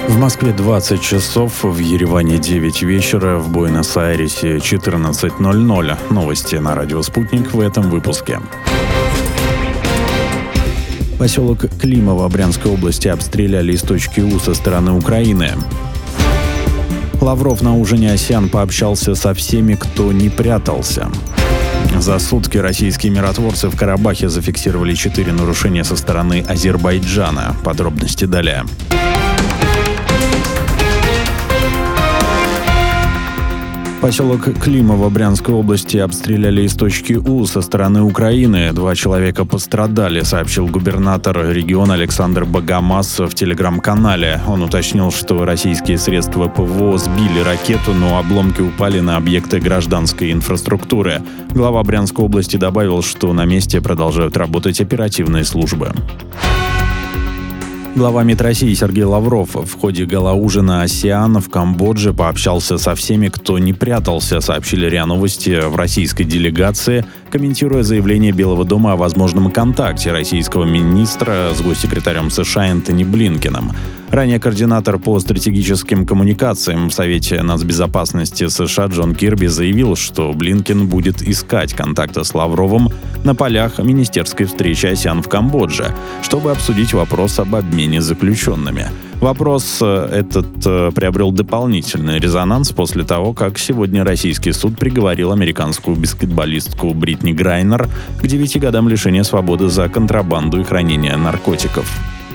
В Москве 20 часов, в Ереване 9 вечера, в Буэнос-Айресе 14:00. Новости на радио «Спутник» в этом выпуске. Поселок Климово Брянской области обстреляли из точки У со стороны Украины. Лавров на ужине АСЕАН пообщался со всеми, кто не прятался. За сутки российские миротворцы в Карабахе зафиксировали 4 нарушения со стороны Азербайджана. Подробности далее. Поселок Климово Брянской области обстреляли из точки У со стороны Украины. 2 человека пострадали, сообщил губернатор региона Александр Богомаз в телеграм-канале. Он уточнил, что российские средства ПВО сбили ракету, но обломки упали на объекты гражданской инфраструктуры. Глава Брянской области добавил, что на месте продолжают работать оперативные службы. Глава МИД России Сергей Лавров в ходе гала-ужина АСЕАН в Камбодже пообщался со всеми, кто не прятался, сообщили РИА Новости в российской делегации, комментируя заявление Белого дома о возможном контакте российского министра с госсекретарем США Энтони Блинкеном. Ранее координатор по стратегическим коммуникациям в Совете нацбезопасности США Джон Кирби заявил, что Блинкен будет искать контакта с Лавровым на полях министерской встречи АСЕАН в Камбодже, чтобы обсудить вопрос об обмене заключенными. Вопрос этот приобрел дополнительный резонанс после того, как сегодня российский суд приговорил американскую баскетболистку Бритни Грайнер к 9 годам лишения свободы за контрабанду и хранение наркотиков.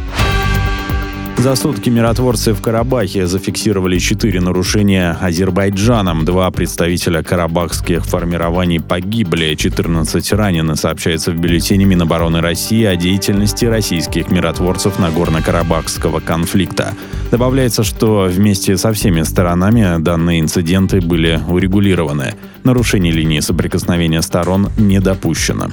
За сутки миротворцы в Карабахе зафиксировали 4 нарушения Азербайджаном. 2 представителя карабахских формирований погибли, 14 ранены, сообщается в бюллетене Минобороны России о деятельности российских миротворцев Нагорно-Карабахского конфликта. Добавляется, что вместе со всеми сторонами данные инциденты были урегулированы. Нарушение линии соприкосновения сторон не допущено.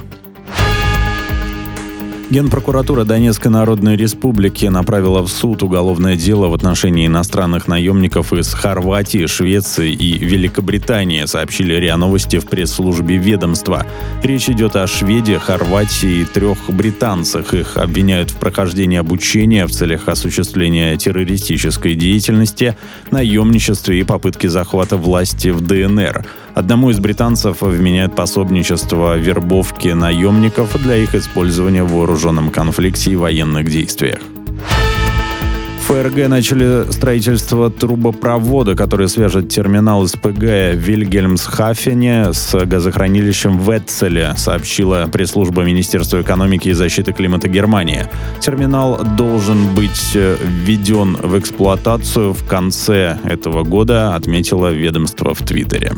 Генпрокуратура Донецкой Народной Республики направила в суд уголовное дело в отношении иностранных наемников из Хорватии, Швеции и Великобритании, сообщили РИА Новости в пресс-службе ведомства. Речь идет о шведе, Хорватии и 3 британцах. Их обвиняют в прохождении обучения в целях осуществления террористической деятельности, наемничестве и попытке захвата власти в ДНР. Одному из британцев вменяют пособничество в вербовке наемников для их использования в вооруженном конфликте и военных действиях. В ФРГ начали строительство трубопровода, который свяжет терминал СПГ в Вильгельмсхафене с газохранилищем в Этцеле, сообщила пресс-служба Министерства экономики и защиты климата Германии. Терминал должен быть введен в эксплуатацию в конце этого года, отметило ведомство в Твиттере.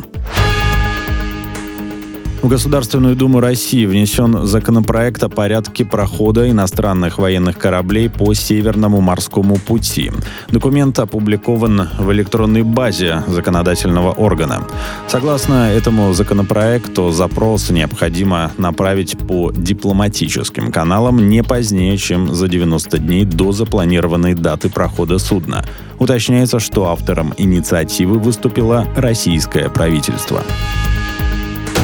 В Государственную Думу России внесен законопроект о порядке прохода иностранных военных кораблей по Северному морскому пути. Документ опубликован в электронной базе законодательного органа. Согласно этому законопроекту, запрос необходимо направить по дипломатическим каналам не позднее, чем за 90 дней до запланированной даты прохода судна. Уточняется, что автором инициативы выступило российское правительство.